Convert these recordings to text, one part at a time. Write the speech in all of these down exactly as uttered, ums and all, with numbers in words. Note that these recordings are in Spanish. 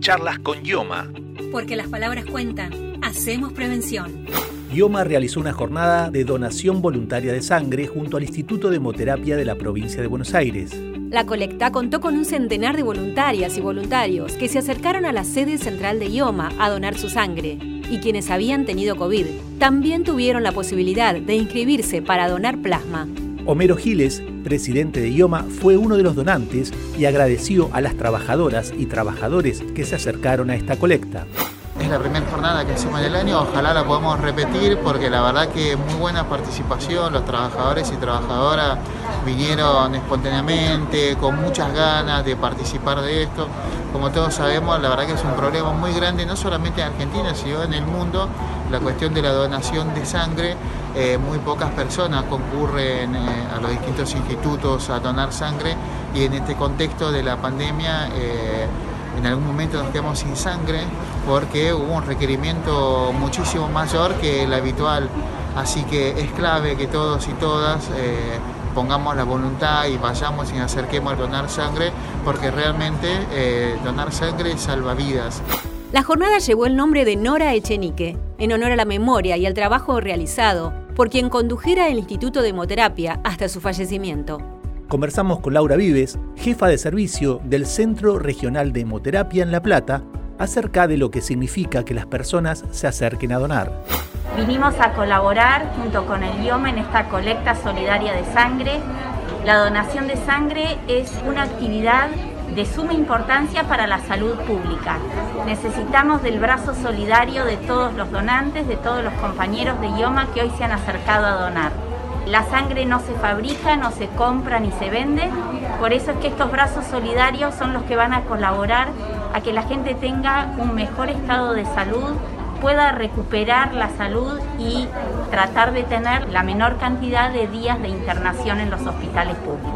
Charlas con IOMA. Porque las palabras cuentan, hacemos prevención. IOMA realizó una jornada de donación voluntaria de sangre junto al Instituto de Hemoterapia de la provincia de Buenos Aires. La colecta contó con un centenar de voluntarias y voluntarios que se acercaron a la sede central de IOMA a donar su sangre. Y quienes habían tenido COVID también tuvieron la posibilidad de inscribirse para donar plasma. Homero Giles, presidente de IOMA, fue uno de los donantes y agradeció a las trabajadoras y trabajadores que se acercaron a esta colecta. Es la primera jornada que hacemos en el año, ojalá la podamos repetir porque la verdad que muy buena participación, los trabajadores y trabajadoras vinieron espontáneamente, con muchas ganas de participar de esto. Como todos sabemos, la verdad que es un problema muy grande, no solamente en Argentina, sino en el mundo, la cuestión de la donación de sangre. Eh, muy pocas personas concurren eh, a los distintos institutos a donar sangre y en este contexto de la pandemia eh, en algún momento nos quedamos sin sangre porque hubo un requerimiento muchísimo mayor que el habitual, así que es clave que todos y todas eh, pongamos la voluntad y vayamos y nos acerquemos a donar sangre porque realmente eh, donar sangre salva vidas. La jornada llevó el nombre de Nora Echenique, en honor a la memoria y al trabajo realizado por quien condujera el Instituto de Hemoterapia hasta su fallecimiento. Conversamos con Laura Vives, jefa de servicio del Centro Regional de Hemoterapia en La Plata, acerca de lo que significa que las personas se acerquen a donar. Vinimos a colaborar junto con el IOMA en esta colecta solidaria de sangre. La donación de sangre es una actividad de suma importancia para la salud pública. Necesitamos del brazo solidario de todos los donantes, de todos los compañeros de IOMA que hoy se han acercado a donar. La sangre no se fabrica, no se compra ni se vende, por eso es que estos brazos solidarios son los que van a colaborar a que la gente tenga un mejor estado de salud, pueda recuperar la salud y tratar de tener la menor cantidad de días de internación en los hospitales públicos.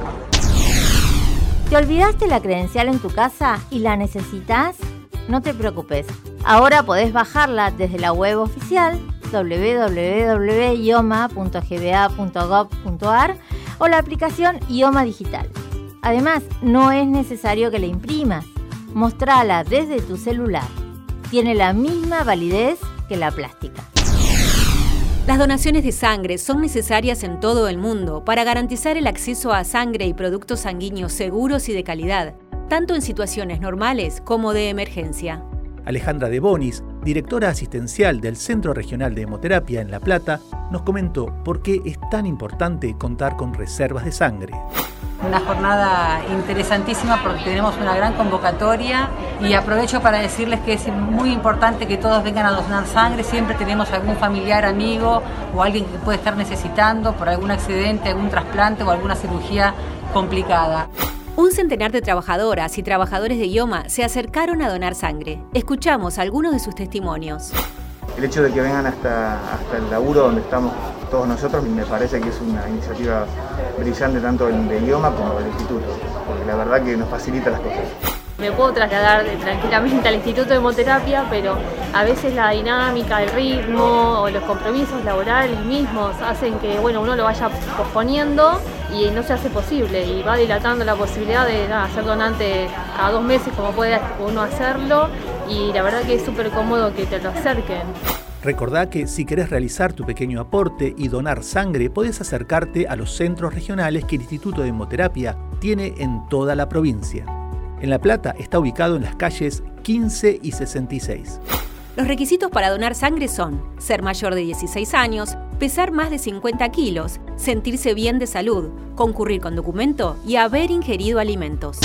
¿Te olvidaste la credencial en tu casa y la necesitas? No te preocupes, ahora podés bajarla desde la web oficial doble u doble u doble u punto ioma punto g b a punto gov punto a r o la aplicación IOMA Digital. Además, no es necesario que la imprimas, mostrala desde tu celular. Tiene la misma validez que la plástica. Las donaciones de sangre son necesarias en todo el mundo para garantizar el acceso a sangre y productos sanguíneos seguros y de calidad, tanto en situaciones normales como de emergencia. Alejandra De Bonis, directora asistencial del Centro Regional de Hemoterapia en La Plata, nos comentó por qué es tan importante contar con reservas de sangre. Una jornada interesantísima porque tenemos una gran convocatoria y aprovecho para decirles que es muy importante que todos vengan a donar sangre. Siempre tenemos algún familiar, amigo o alguien que puede estar necesitando por algún accidente, algún trasplante o alguna cirugía complicada. Un centenar de trabajadoras y trabajadores de IOMA se acercaron a donar sangre. Escuchamos algunos de sus testimonios. El hecho de que vengan hasta, hasta el laburo donde estamos todos nosotros me parece que es una iniciativa brillante tanto de IOMA como del instituto, porque la verdad que nos facilita las cosas. Me puedo trasladar tranquilamente al Instituto de Hemoterapia, pero a veces la dinámica, el ritmo o los compromisos laborales mismos hacen que bueno, uno lo vaya posponiendo y no se hace posible y va dilatando la posibilidad de nada, ser donante cada dos meses como puede uno hacerlo y la verdad que es súper cómodo que te lo acerquen. Recordá que si querés realizar tu pequeño aporte y donar sangre, podés acercarte a los centros regionales que el Instituto de Hemoterapia tiene en toda la provincia. En La Plata está ubicado en las calles quince y sesenta y seis. Los requisitos para donar sangre son ser mayor de dieciséis años, pesar más de cincuenta kilos, sentirse bien de salud, concurrir con documento y haber ingerido alimentos.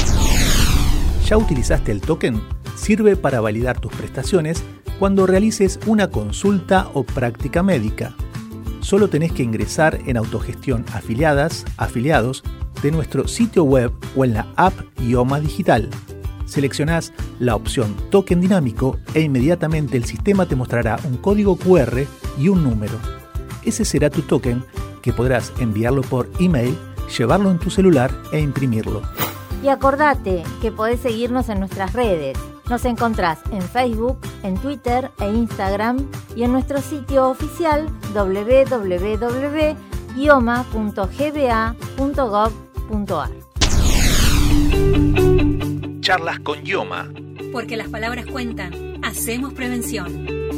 ¿Ya utilizaste el token? Sirve para validar tus prestaciones cuando realices una consulta o práctica médica. Solo tenés que ingresar en Autogestión Afiliadas, Afiliados, de nuestro sitio web o en la app IOMA Digital. Seleccionás la opción Token Dinámico e inmediatamente el sistema te mostrará un código cu erre y un número. Ese será tu token que podrás enviarlo por email, llevarlo en tu celular e imprimirlo. Y acordate que podés seguirnos en nuestras redes. Nos encontrás en Facebook, en Twitter e Instagram y en nuestro sitio oficial doble u doble u doble u punto ioma punto g b a punto gov punto a r. Charlas con IOMA. Porque las palabras cuentan. Hacemos prevención.